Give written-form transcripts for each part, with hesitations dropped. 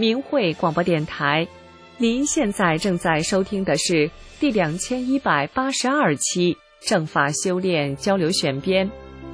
明慧广播电台。您现在正在收听的是第2182期正法修炼交流选编。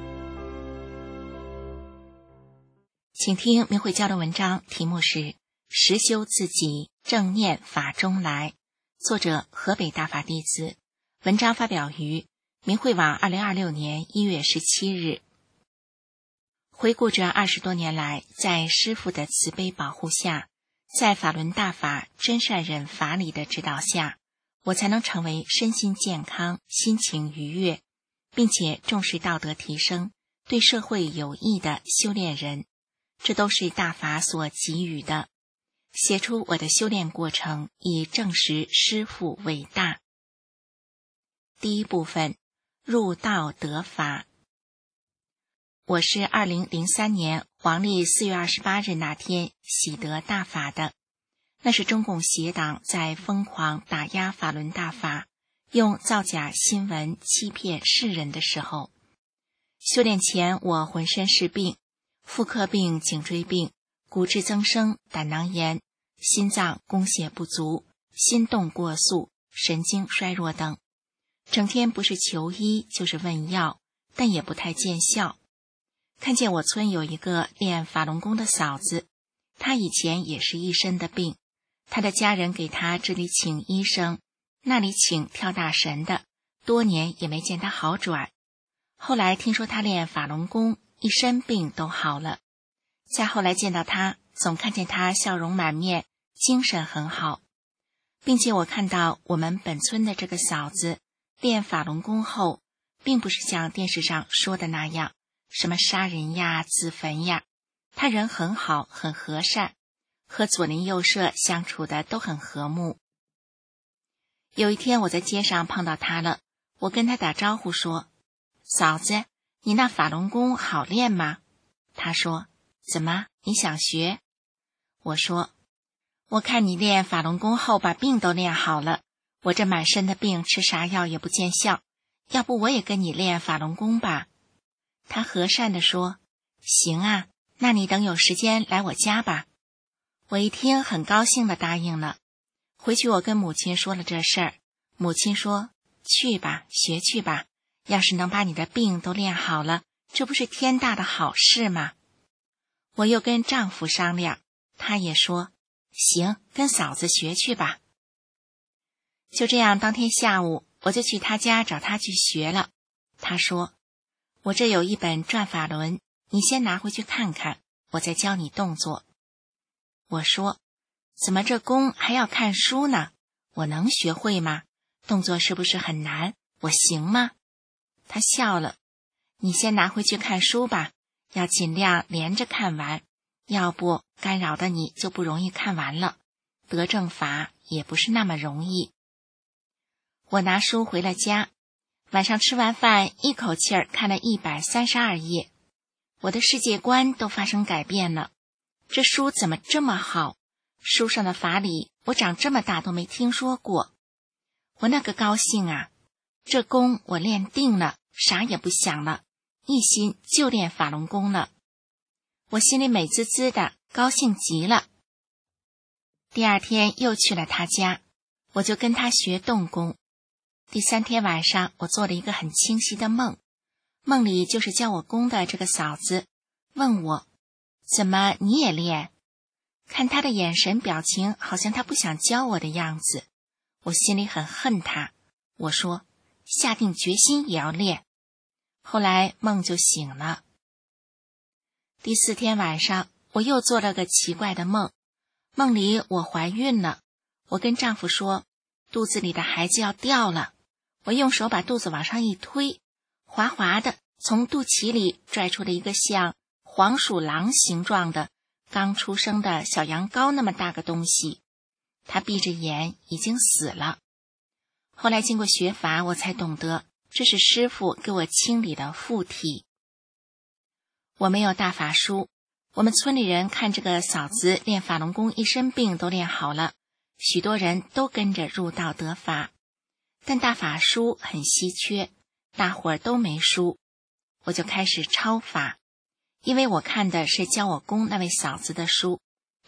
请听明慧交流文章，题目是实修自己，正念法中来，作者河北大法弟子。文章发表于明慧网2026年1月17日。回顾这20多年来，在师父的慈悲保护下，在法轮大法真善忍法理的指导下，我才能成为身心健康、心情愉悦，并且重视道德提升、对社会有益的修炼人。这都是大法所给予的。写出我的修炼过程，以证实师父伟大。第一部分，入道得法。我是2003年黄历4月28日那天喜得大法的，那是中共邪党在疯狂打压法轮大法，用造假新闻欺骗世人的时候。修炼前我浑身是病，妇科病、颈椎病、骨质增生、胆囊炎、心脏供血不足、心动过速、神经衰弱等，整天不是求医就是问药，但也不太见效。看见我村有一个练法轮功的嫂子，她以前也是一身的病，她的家人给她这里请医生，那里请跳大神的，多年也没见她好转。后来听说她练法轮功，一身病都好了。再后来见到她，总看见她笑容满面，精神很好。并且我看到我们本村的这个嫂子练法轮功后，并不是像电视上说的那样什么杀人呀、自焚呀，他人很好，很和善，和左邻右舍相处的都很和睦。有一天我在街上碰到他了，我跟他打招呼说：“嫂子，你那法轮功好练吗？”他说：“怎么，你想学？”我说：“我看你练法轮功后把病都练好了，我这满身的病吃啥药也不见效，要不我也跟你练法轮功吧？”他和善地说：“行啊，那你等有时间来我家吧。”我一听很高兴地答应了。回去我跟母亲说了这事儿，母亲说：“去吧，学去吧，要是能把你的病都练好了，这不是天大的好事吗？”我又跟丈夫商量，他也说：“行，跟嫂子学去吧。”就这样，当天下午我就去他家找他去学了。他说：“我这有一本转法轮，你先拿回去看看，我再教你动作。”我说：“怎么这功还要看书呢？我能学会吗？动作是不是很难？我行吗？”他笑了：“你先拿回去看书吧，要尽量连着看完，要不干扰的你就不容易看完了，得正法也不是那么容易。”我拿书回了家，晚上吃完饭一口气儿看了132页，我的世界观都发生改变了。这书怎么这么好？书上的法理我长这么大都没听说过。我那个高兴啊，这功我练定了，啥也不想了，一心就练法轮功了。我心里美滋滋的，高兴极了。第二天又去了他家，我就跟他学动功。第3天晚上，我做了一个很清晰的梦，梦里就是教我功的这个嫂子问我：“怎么你也练？”看他的眼神表情，好像他不想教我的样子。我心里很恨他，我说：“下定决心也要练。”后来梦就醒了。第4天晚上，我又做了个奇怪的梦，梦里我怀孕了。我跟丈夫说，肚子里的孩子要掉了。我用手把肚子往上一推，滑滑的从肚脐里拽出了一个像黄鼠狼形状的刚出生的小羊羔那么大个东西，它闭着眼已经死了。后来经过学法，我才懂得这是师父给我清理的附体。我没有大法书，我们村里人看这个嫂子练法轮功，一身病都练好了，许多人都跟着入道得法。但大法书很稀缺，大伙儿都没书，我就开始抄法。因为我看的是教我功那位嫂子的书，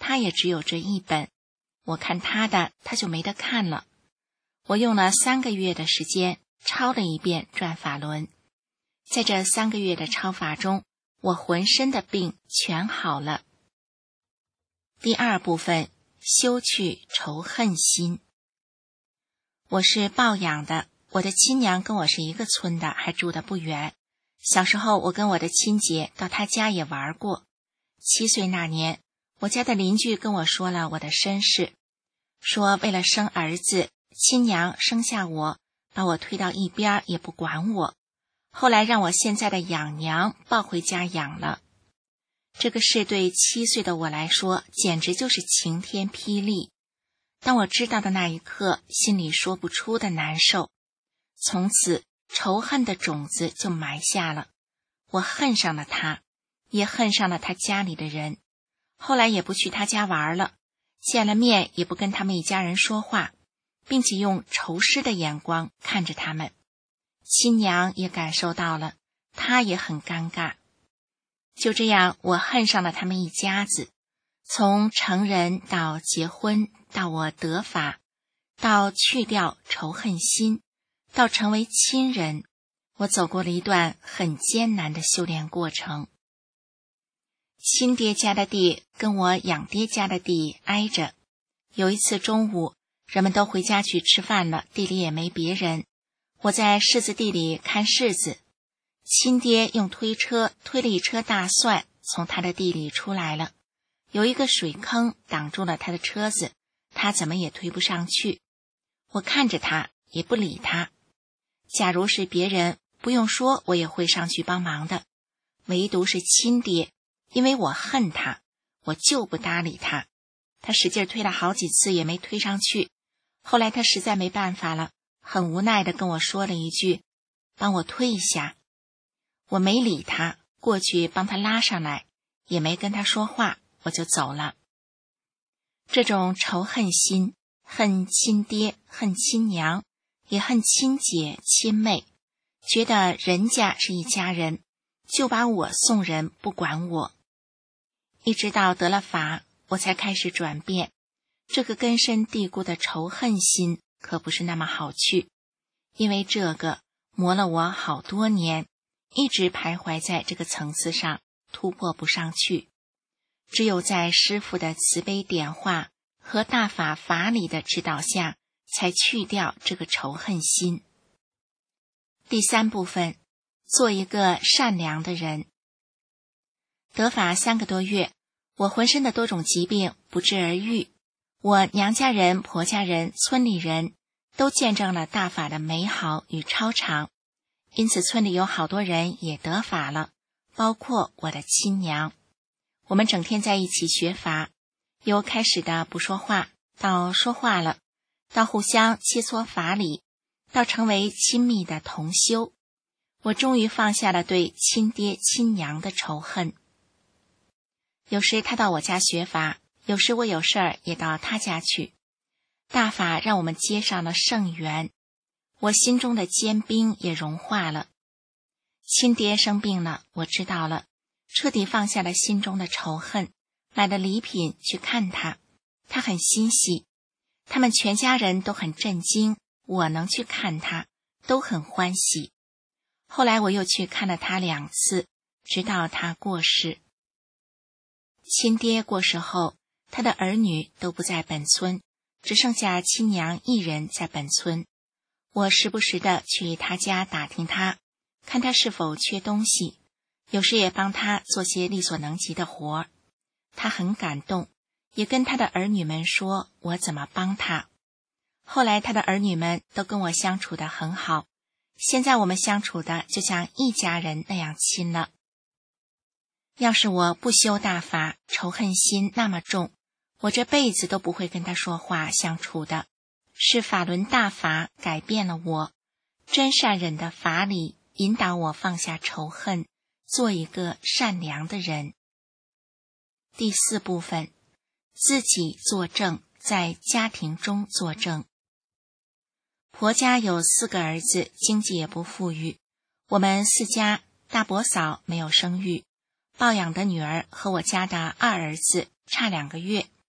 他也只有这一本，我看他的，他就没得看了。我用了3个月的时间抄了一遍转法轮，在这3个月的抄法中，我浑身的病全好了。第2部分，修去仇恨心。我是抱养的，我的亲娘跟我是一个村的，还住得不远。小时候我跟我的亲姐到她家也玩过。7岁那年，我家的邻居跟我说了我的身世，说为了生儿子，亲娘生下我，把我推到一边也不管我，后来让我现在的养娘抱回家养了。这个事对7岁的我来说简直就是晴天霹雳。当我知道的那一刻，心里说不出的难受。从此仇恨的种子就埋下了，我恨上了他，也恨上了他家里的人。后来也不去他家玩了，见了面也不跟他们一家人说话，并且用仇视的眼光看着他们。亲娘也感受到了，她也很尴尬。就这样，我恨上了他们一家子。从成人到结婚，到我得法，到去掉仇恨心，到成为亲人，我走过了一段很艰难的修炼过程。亲爹家的地跟我养爹家的地挨着。有一次中午，人们都回家去吃饭了，地里也没别人。我在柿子地里看柿子，亲爹用推车推了一车大蒜从他的地里出来了。有一个水坑挡住了他的车子，他怎么也推不上去。我看着他，也不理他。假如是别人，不用说，我也会上去帮忙的。唯独是亲爹，因为我恨他，我就不搭理他。他使劲推了好几次也没推上去。后来他实在没办法了，很无奈地跟我说了一句：“帮我推一下。”我没理他，过去帮他拉上来，也没跟他说话，我就走了。这种仇恨心，恨亲爹，恨亲娘，也恨亲姐亲妹，觉得人家是一家人，就把我送人不管我。一直到得了法，我才开始转变。这个根深蒂固的仇恨心可不是那么好去，因为这个磨了我好多年，一直徘徊在这个层次上，突破不上去。只有在师父的慈悲点化和大法法理的指导下，才去掉这个仇恨心。第3部分，做一个善良的人。得法3个多月，我浑身的多种疾病不治而愈。我娘家人、婆家人、村里人都见证了大法的美好与超常，因此村里有好多人也得法了，包括我的亲娘。我们整天在一起学法，由开始的不说话，到说话了，到互相切磋法理，到成为亲密的同修。我终于放下了对亲爹亲娘的仇恨。有时他到我家学法，有时我有事儿也到他家去。大法让我们接上了圣缘，我心中的坚冰也融化了。亲爹生病了，我知道了，彻底放下了心中的仇恨，买了礼品去看他，他很欣喜。他们全家人都很震惊，我能去看他，都很欢喜。后来我又去看了他2次，直到他过世。亲爹过世后，他的儿女都不在本村，只剩下亲娘一人在本村。我时不时的去他家打听他，看他是否缺东西，有时也帮他做些力所能及的活儿。他很感动，也跟他的儿女们说我怎么帮他。后来他的儿女们都跟我相处得很好，现在我们相处的就像一家人那样亲了。要是我不修大法，仇恨心那么重，我这辈子都不会跟他说话相处的。是法轮大法改变了我，真善忍的法理引导我放下仇恨，做一个善良的人。第4部分，自己作证，在家庭中作证。婆家有4个儿子，经济也不富裕。我们4家，大伯嫂没有生育，抱养的女儿和我家的2儿子差2个月，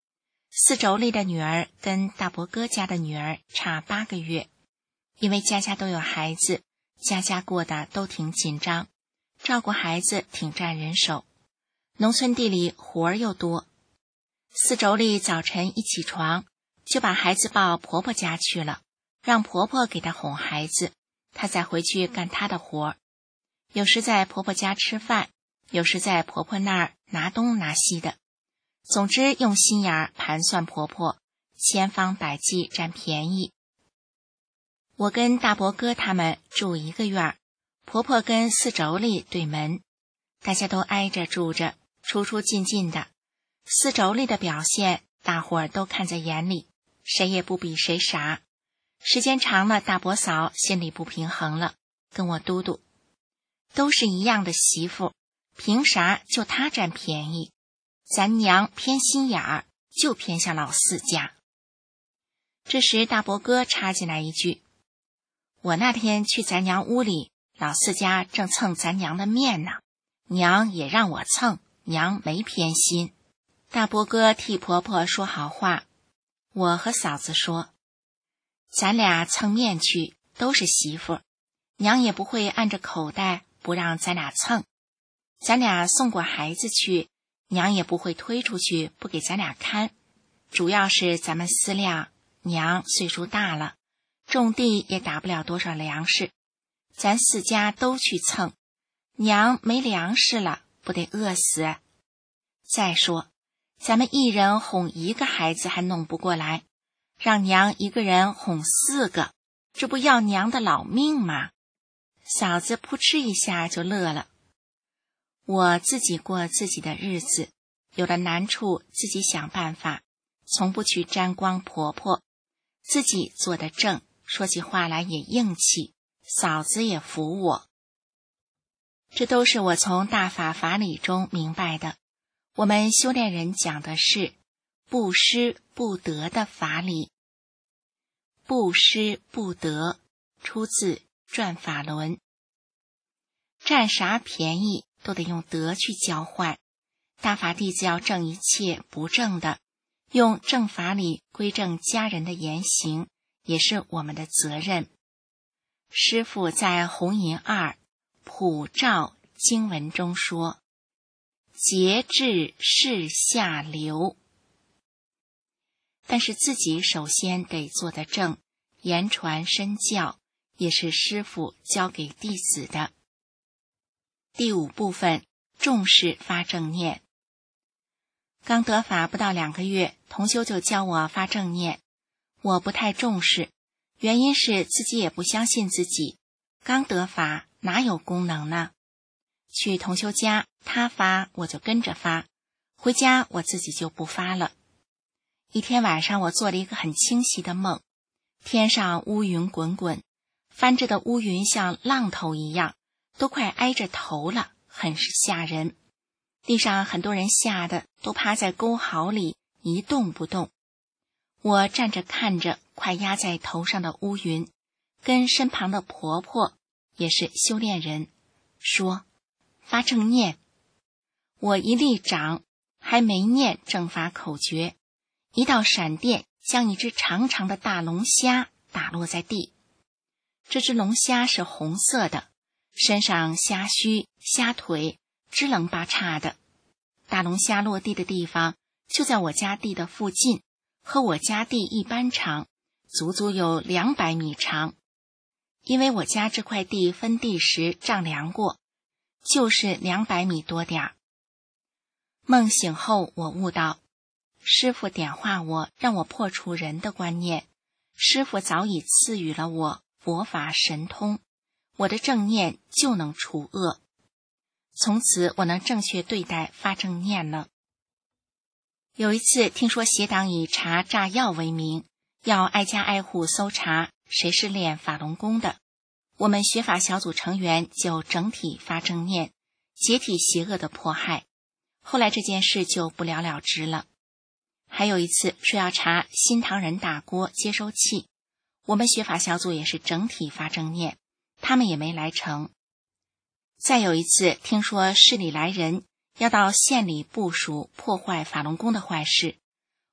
四妯娌的女儿跟大伯哥家的女儿差8个月，因为家家都有孩子，家家过得都挺紧张，照顾孩子挺占人手。农村地里活儿又多，四妯娌早晨一起床就把孩子抱婆婆家去了，让婆婆给她哄孩子，她再回去干她的活儿。有时在婆婆家吃饭，有时在婆婆那儿拿东拿西的，总之用心眼盘算婆婆，千方百计占便宜。我跟大伯哥他们住一个院儿，婆婆跟四妯娌对门，大家都挨着住着，出出进进的。四妯娌的表现大伙儿都看在眼里，谁也不比谁傻。时间长了，大伯嫂心里不平衡了，跟我嘟嘟，都是一样的媳妇，凭啥就她占便宜？咱娘偏心眼儿，就偏向老四家。这时大伯哥插进来一句，我那天去咱娘屋里，老四家正蹭咱娘的面呢，娘也让我蹭，娘没偏心。大伯哥替婆婆说好话，我和嫂子说，咱俩蹭面去，都是媳妇，娘也不会按着口袋不让咱俩蹭。咱俩送过孩子去，娘也不会推出去不给咱俩看。主要是咱们思量，娘岁数大了，种地也打不了多少粮食，咱四家都去蹭，娘没粮食了，不得饿死。再说咱们一人哄1个孩子还弄不过来，让娘一个人哄4个，这不要娘的老命吗？嫂子扑哧一下就乐了。我自己过自己的日子，有了难处自己想办法，从不去沾光婆婆，自己做得正，说起话来也硬气，嫂子也服我。这都是我从大法法理中明白的。我们修炼人讲的是不施不得的法理。不施不得出自转法轮，占啥便宜都得用德去交换。大法弟子要正一切不正的，用正法理规正家人的言行，也是我们的责任。师父在弘淫2普照经文中说，节制是下流。但是自己首先得做得正，言传身教，也是师父教给弟子的。第5部分，重视发正念。刚得法不到2个月，同修就教我发正念，我不太重视，原因是自己也不相信自己，刚得法哪有功能呢？去同修家，他发我就跟着发，回家我自己就不发了。一天晚上，我做了一个很清晰的梦，天上乌云滚滚，翻着的乌云像浪头一样，都快挨着头了，很是吓人。地上很多人吓得都趴在沟壕里一动不动。我站着看着快压在头上的乌云，跟身旁的婆婆也是修炼人说，发正念。我一立掌，还没念正法口诀，一道闪电将一只长长的大龙虾打落在地。这只龙虾是红色的，身上虾须虾腿支棱八叉的。大龙虾落地的地方就在我家地的附近，和我家地一般长，足足有200米长。因为我家这块地分地时丈量过，就是200米多点儿。梦醒后我悟到，师父点化我，让我破除人的观念，师父早已赐予了我佛法神通，我的正念就能除恶。从此我能正确对待发正念了。有一次听说邪党以查炸药为名，要挨家挨户搜查谁是练法轮功的，我们学法小组成员就整体发正念，解体邪恶的迫害。后来这件事就不了了之了。还有一次说要查新唐人大锅接收器，我们学法小组也是整体发正念，他们也没来成。再有一次听说市里来人要到县里部署破坏法轮功的坏事，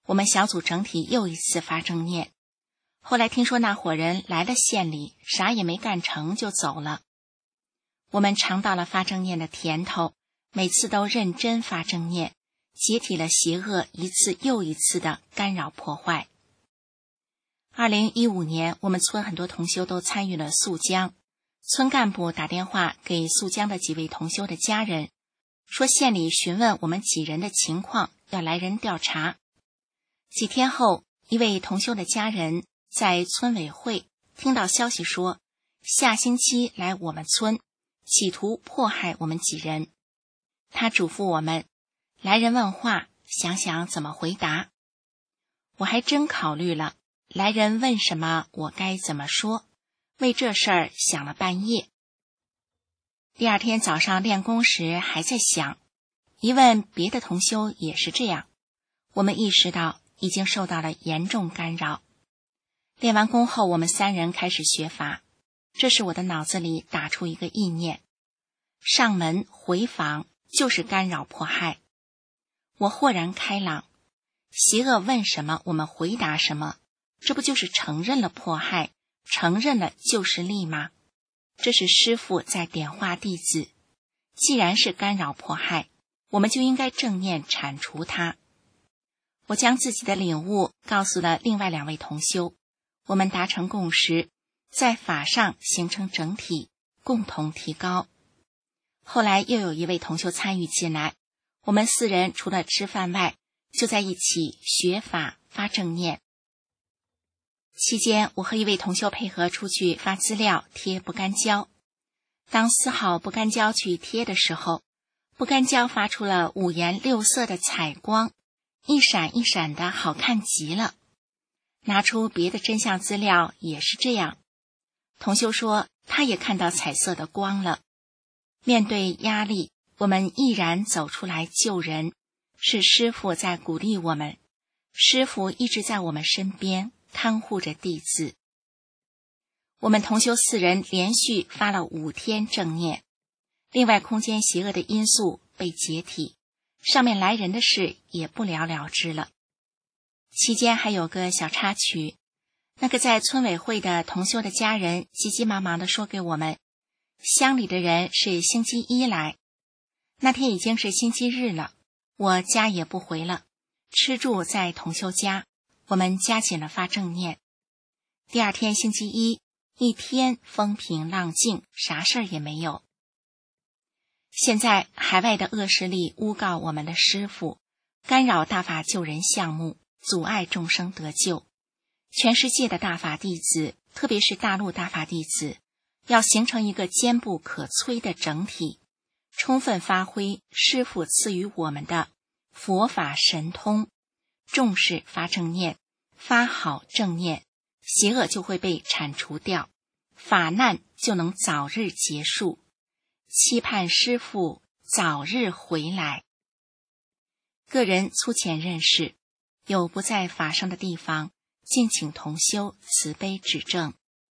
我们小组整体又一次发正念。后来听说那伙人来了县里，啥也没干成就走了。我们尝到了发正念的甜头，每次都认真发正念，解体了邪恶一次又一次的干扰破坏。2015年，我们村很多同修都参与了肃江。村干部打电话给肃江的几位同修的家人，说县里询问我们几人的情况，要来人调查。几天后，一位同修的家人在村委会听到消息说，下星期来我们村，企图迫害我们几人。他嘱咐我们，来人问话，想想怎么回答。我还真考虑了，来人问什么，我该怎么说，为这事儿想了半夜。第二天早上练功时还在想，一问别的同修也是这样，我们意识到已经受到了严重干扰。练完功后，我们3人开始学法。这时我的脑子里打出一个意念，上门回访就是干扰迫害。我豁然开朗，邪恶问什么我们回答什么，这不就是承认了迫害，承认了救世力吗？这是师父在点化弟子，既然是干扰迫害，我们就应该正念铲除它。我将自己的领悟告诉了另外2位同修，我们达成共识，在法上形成整体，共同提高。后来又有一位同修参与进来，我们4人除了吃饭外，就在一起学法发正念。期间，我和一位同修配合出去发资料贴不干胶。当4号不干胶去贴的时候，不干胶发出了5颜6色的彩光，一闪一闪的，好看极了。拿出别的真相资料也是这样。同修说他也看到彩色的光了。面对压力，我们毅然走出来救人，是师父在鼓励我们，师父一直在我们身边看护着弟子。我们同修4人连续发了5天正念。另外空间邪恶的因素被解体，上面来人的事也不了了之了。期间还有个小插曲，那个在村委会的同修的家人急急忙忙地说给我们，乡里的人是星期1来，那天已经是星期日了，我家也不回了，吃住在同修家，我们加紧了发正念。第二天星期1，一天风平浪静，啥事儿也没有。现在海外的恶势力诬告我们的师父，干扰大法救人项目，阻碍众生得救。全世界的大法弟子，特别是大陆大法弟子，要形成一个坚不可摧的整体，充分发挥师父赐予我们的佛法神通，重视发正念，发好正念，邪恶就会被铲除掉，法难就能早日结束。期盼师父早日回来。个人粗浅认识，有不在法上的地方，敬请同修慈悲指正。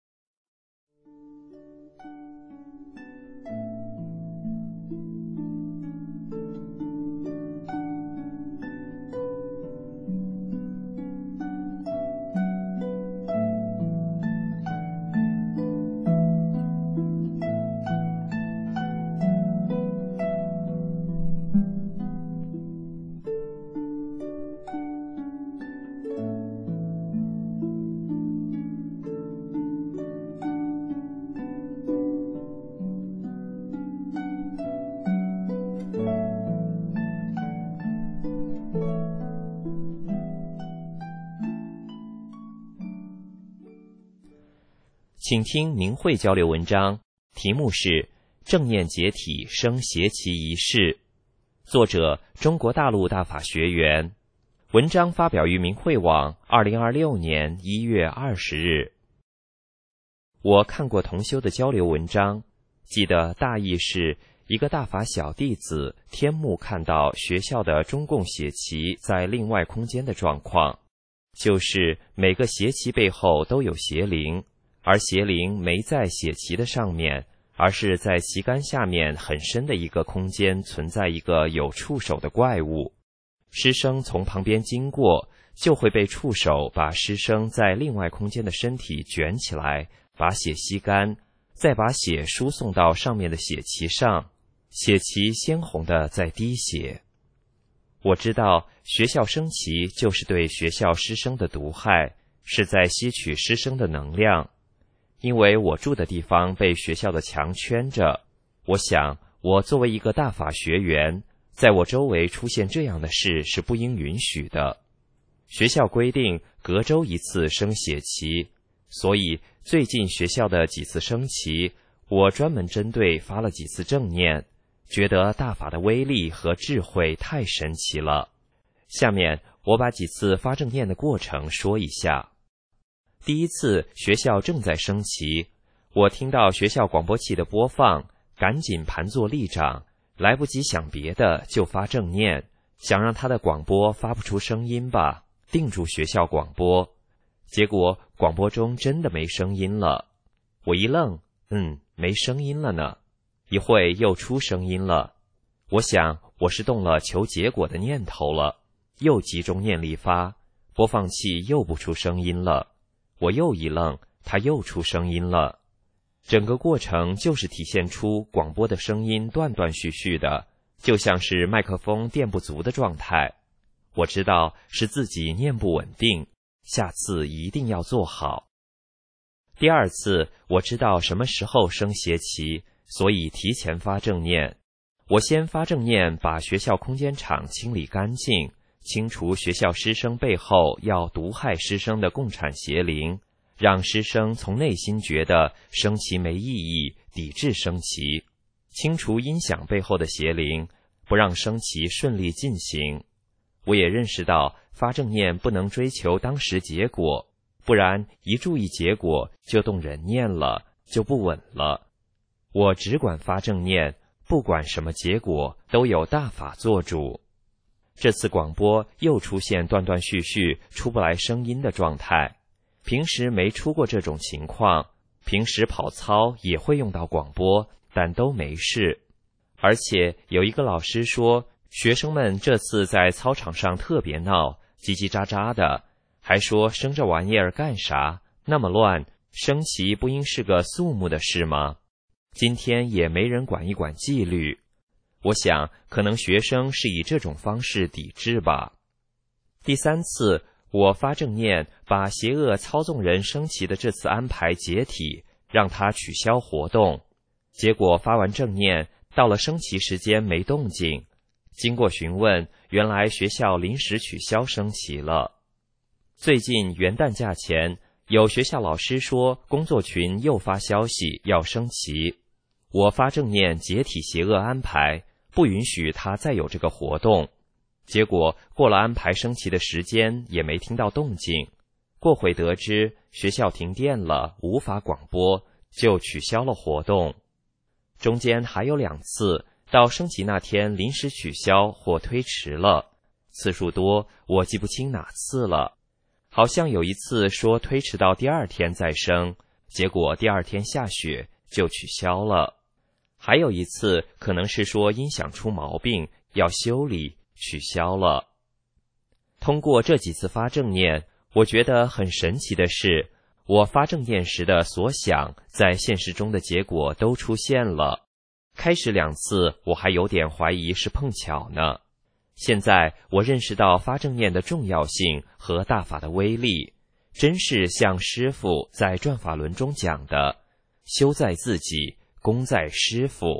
请听明慧交流文章，题目是正念解体生邪奇一事，作者中国大陆大法学员。文章发表于明慧网2026年1月20日。我看过同修的交流文章，记得大意是一个大法小弟子天目看到学校的中共邪旗在另外空间的状况，就是每个邪旗背后都有邪灵，而邪灵没在血旗的上面，而是在旗杆下面很深的一个空间存在一个有触手的怪物。师生从旁边经过， 就会被触手把师生在另外空间的身体卷起来，把血吸干，再把血输送到上面的血旗上，血旗鲜红的在滴血。我知道学校升旗就是对学校师生的毒害，是在吸取师生的能量。因为我住的地方被学校的墙圈着，我想我作为一个大法学员，在我周围出现这样的事是不应允许的。学校规定隔周一次升血旗，所以最近学校的几次升旗，我专门针对发了几次正念，觉得大法的威力和智慧太神奇了。下面我把几次发正念的过程说一下。第一次学校正在升旗，我听到学校广播器的播放，赶紧盘坐立掌，来不及想别的就发正念，想让他的广播发不出声音吧，定住学校广播。结果广播中真的没声音了，我一愣，没声音了呢。一会又出声音了，我想我是动了求结果的念头了，又集中念力发，播放器又不出声音了，我又一愣，它又出声音了。整个过程就是体现出广播的声音断断续续的，就像是麦克风电不足的状态。我知道是自己念不稳定，下次一定要做好。第二次我知道什么时候升协旗，所以提前发正念。我先发正念，把学校空间场清理干净，清除学校师生背后要毒害师生的共产邪灵，让师生从内心觉得升旗没意义，抵制升旗，清除音响背后的邪灵，不让升旗顺利进行。我也认识到发正念不能追求当时结果，不然一注意结果就动人念了，就不稳了。我只管发正念，不管什么结果都有大法做主。这次广播又出现断断续续出不来声音的状态，平时没出过这种情况，平时跑操也会用到广播，但都没事。而且有一个老师说，学生们这次在操场上特别闹，叽叽喳喳的，还说升这玩意儿干啥，那么乱，升旗不应是个肃穆的事吗？今天也没人管一管纪律。我想可能学生是以这种方式抵制吧。第三次我发正念，把邪恶操纵人升旗的这次安排解体，让他取消活动。结果发完正念，到了升旗时间没动静，经过询问，原来学校临时取消升旗了。最近元旦假前，有学校老师说工作群又发消息要升旗，我发正念解体邪恶安排，不允许他再有这个活动。结果过了安排升旗的时间，也没听到动静。过会得知学校停电了，无法广播，就取消了活动。中间还有2次，到升旗那天临时取消或推迟了，次数多，我记不清哪次了。好像有一次说推迟到第2天再升，结果第2天下雪就取消了。还有一次可能是说音响出毛病要修理，取消了。通过这几次发正念，我觉得很神奇的是，我发正念时的所想在现实中的结果都出现了。开始2次我还有点怀疑是碰巧呢，现在我认识到发正念的重要性和大法的威力，真是像师父在转法轮中讲的，修在自己，功在师父。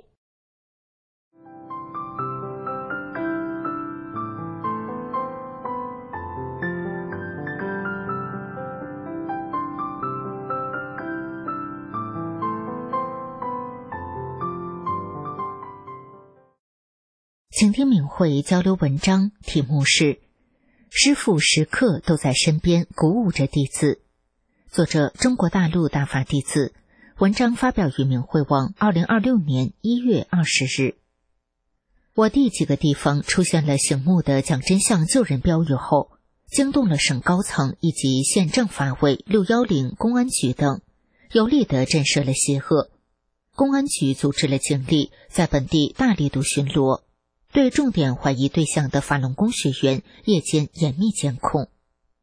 请听敏慧交流文章，题目是师父时刻都在身边鼓舞着弟子，作者中国大陆大法弟子，文章发表于敏慧网2026年1月20日。我地几个地方出现了醒目的讲真相救人标语后，惊动了省高层以及县政法委、610公安局等，有力地震慑了邪恶。公安局组织了警力在本地大力度巡逻，对重点怀疑对象的法轮功学员夜间严密监控。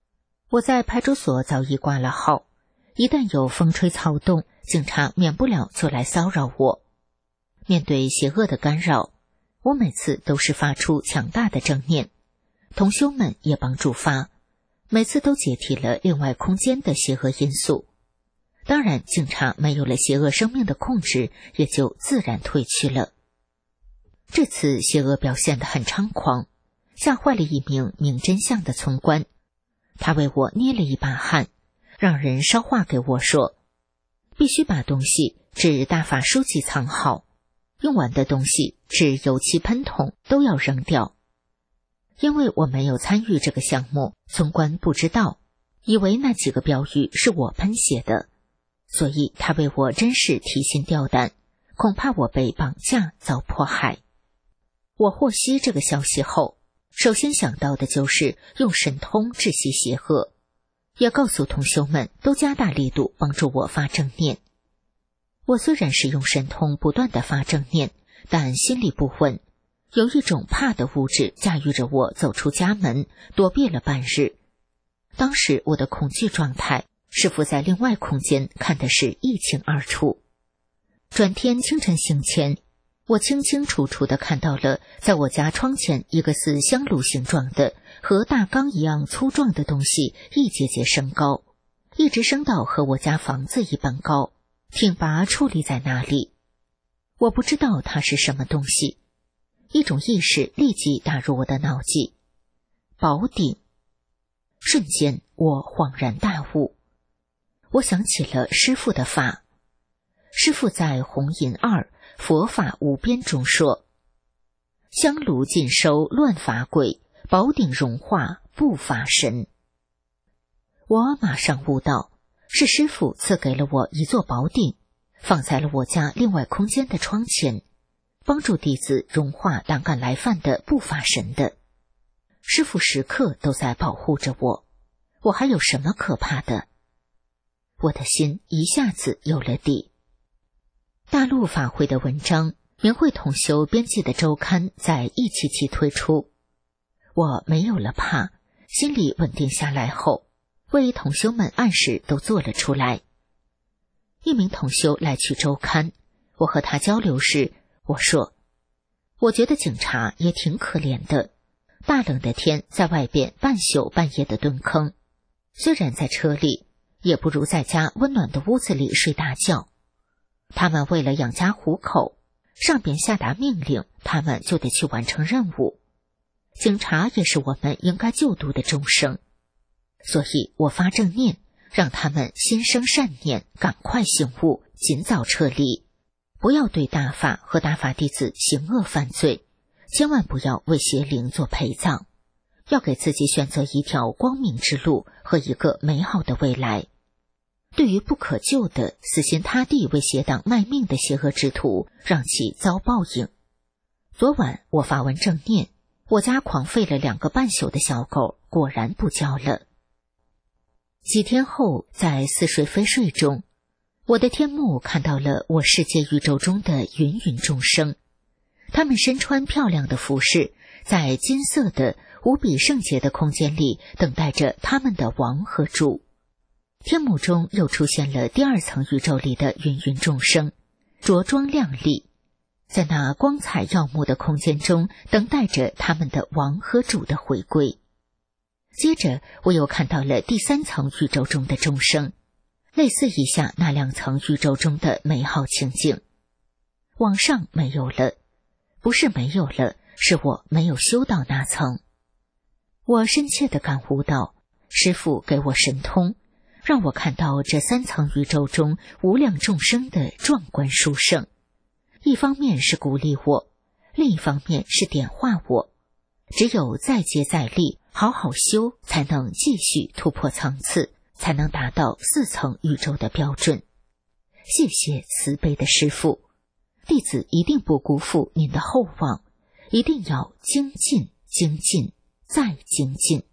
我在派出所早已挂了号，一旦有风吹草动，警察免不了就来骚扰我。面对邪恶的干扰，我每次都是发出强大的正念，同修们也帮助发，每次都解体了另外空间的邪恶因素。当然，警察没有了邪恶生命的控制，也就自然退去了。这次邪恶表现得很猖狂，吓坏了一名明真相的村官。他为我捏了一把汗，让人捎话给我说，必须把东西至大法书记藏好，用完的东西至油漆喷桶都要扔掉。因为我没有参与这个项目，村官不知道，以为那几个标语是我喷写的，所以他为我真是提心吊胆，恐怕我被绑架遭迫害。我获悉这个消息后，首先想到的就是用神通治息邪恶，也告诉同修们都加大力度帮助我发正念。我虽然是用神通不断地发正念，但心里不稳，有一种怕的物质驾驭着我走出家门，躲避了半日。当时我的恐惧状态，师父在另外空间看的是一清二楚。转天清晨醒前，我清清楚楚地看到了在我家窗前一个似香炉形状的和大缸一样粗壮的东西一节节升高，一直升到和我家房子一般高，挺拔矗立在那里。我不知道它是什么东西，一种意识立即打入我的脑际，宝鼎。瞬间我恍然大悟，我想起了师父的法。师父在《红银2佛法无边》中说，香炉尽收乱法鬼，宝鼎融化不法神。我马上悟到，是师父赐给了我一座宝鼎，放在了我家另外空间的窗前，帮助弟子融化胆敢来犯的不法神的。师父时刻都在保护着我，我还有什么可怕的？我的心一下子有了底。大陆法会的文章，明慧同修编辑的周刊在一期期推出，我没有了怕，心里稳定下来后，为同修们按时都做了出来。一名同修来取周刊，我和他交流时，我说，我觉得警察也挺可怜的，大冷的天在外边半宿半夜的蹲坑，虽然在车里，也不如在家温暖的屋子里睡大觉。他们为了养家糊口，上边下达命令，他们就得去完成任务。警察也是我们应该救度的众生，所以我发正念，让他们心生善念，赶快醒悟，尽早撤离，不要对大法和大法弟子行恶犯罪，千万不要为邪灵做陪葬，要给自己选择一条光明之路和一个美好的未来。对于不可救的死心塌地为邪党卖命的邪恶之徒，让其遭报应。昨晚我发完正念，我家狂吠了2个半宿的小狗果然不叫了。几天后，在似睡非睡中，我的天目看到了我世界宇宙中的芸芸众生，他们身穿漂亮的服饰，在金色的无比圣洁的空间里等待着他们的王和主。天幕中又出现了第2层宇宙里的芸芸众生，着装亮丽，在那光彩耀目的空间中等待着他们的王和主的回归。接着我又看到了第3层宇宙中的众生，类似以下那2层宇宙中的美好情景。往上没有了，不是没有了，是我没有修到那层。我深切地感悟到，师父给我神通，让我看到这3层宇宙中无量众生的壮观殊胜。一方面是鼓励我，另一方面是点化我。只有再接再厉，好好修，才能继续突破层次，才能达到4层宇宙的标准。谢谢慈悲的师父，弟子一定不辜负您的厚望，一定要精进、精进、再精进。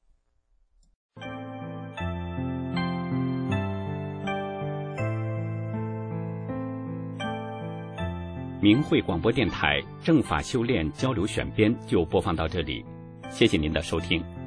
明慧广播电台正法修炼交流选编就播放到这里，谢谢您的收听。